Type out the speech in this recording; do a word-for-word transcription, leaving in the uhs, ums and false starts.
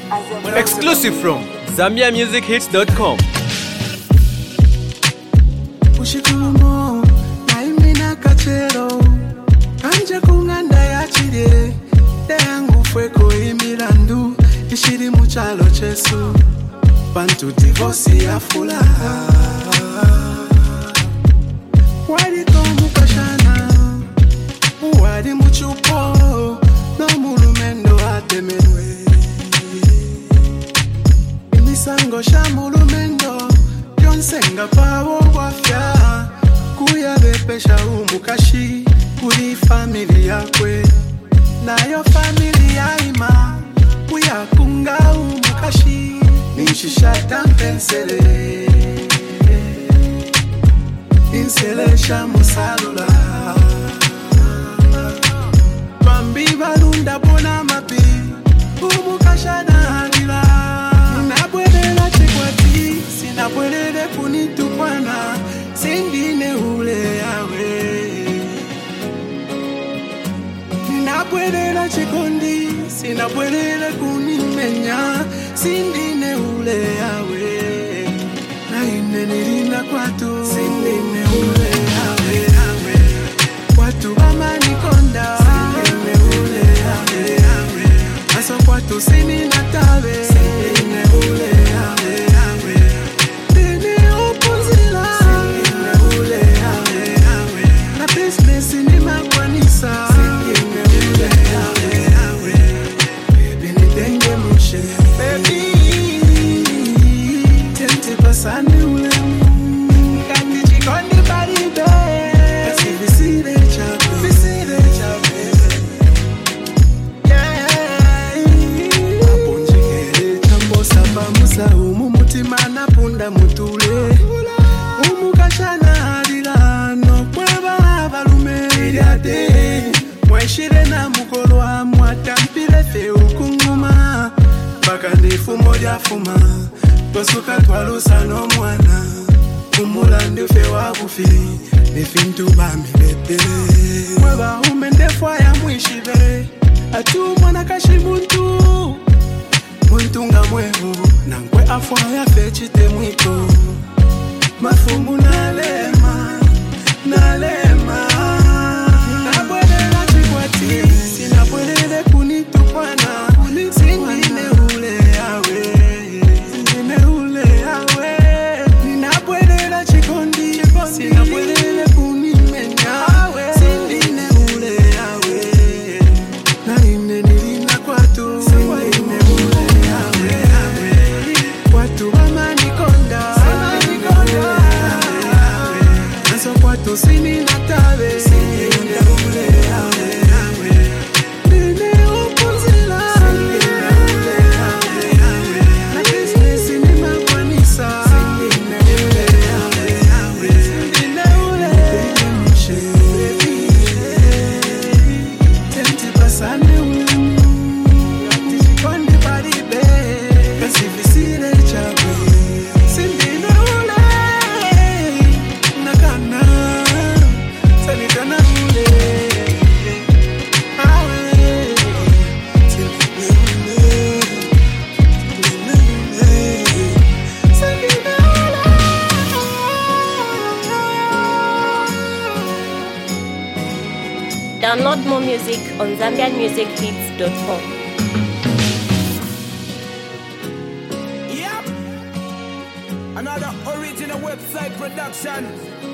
Exclusive from Zambia Music Hits dot com. Ushikumo naimina kachero anje kunganda yachire yangu fweko imilandu ishiri muchalo chesu bantu divorce ya fulaha wali tomu kashana wali muchupo no mulumendo atemenwe imisango sha mulumendo yonsenga pabo wafya kuya bepesha umukashi kuri familia kwe nayo familia ima kuya kunga umukashi nishishata mpensele inselesha musalula bambi balunda bona mapi umukasha na halila ninabwelela chikwati sinabwelele kunitukwana singine ule yawe ninabwelela chikondi sinabwelele kunimenya singine ule yawe na ine nilina kwatu singine ule yawe watu wamanikonda singine ule yawe aso kwatu sini natawe singine ule yawe dini upunzila singine ule yawe na business ni makwanisa singine ule yawe baby nitenge mushe baby tente pasane ule kandi chikondi baribe kasi visire chape visire chape yeah aponjike chambo saba musa umu mutima na punda mutule umukashana hadila no kweba balume iliade mweshire na mukolwa mwatampile fe ukunguma baka ndifu moja fuma tosuka twalusa no mwana umulande fe wakufi nifintu bamibepele mweba umendefwa ya mwishibe atu mwana kashi muntu muntu nga mweho nankwe afwa ya fechite mwiko mafumu nalema nalema nabwelela chikwati sinabwelele kunitukwana singine ule yawe singine ule yawe ninabwelela chikondi sinabwelele kunimenya singine ule yawe na ine nilina kwatu singine ule yawe watu wamanikonda naso kwatu sini natawe singine ule yawe dini upunzila singine ule yawe na business ni makwanisa singine ule yawe singine ule mushe baby tenti pasane ule kandi chikondi baribe kasi visire chape singine ule nakana sanitana ule awe singine ule singine ule Download more music on Zambian Music Hits dot com. Yep. Another original website production.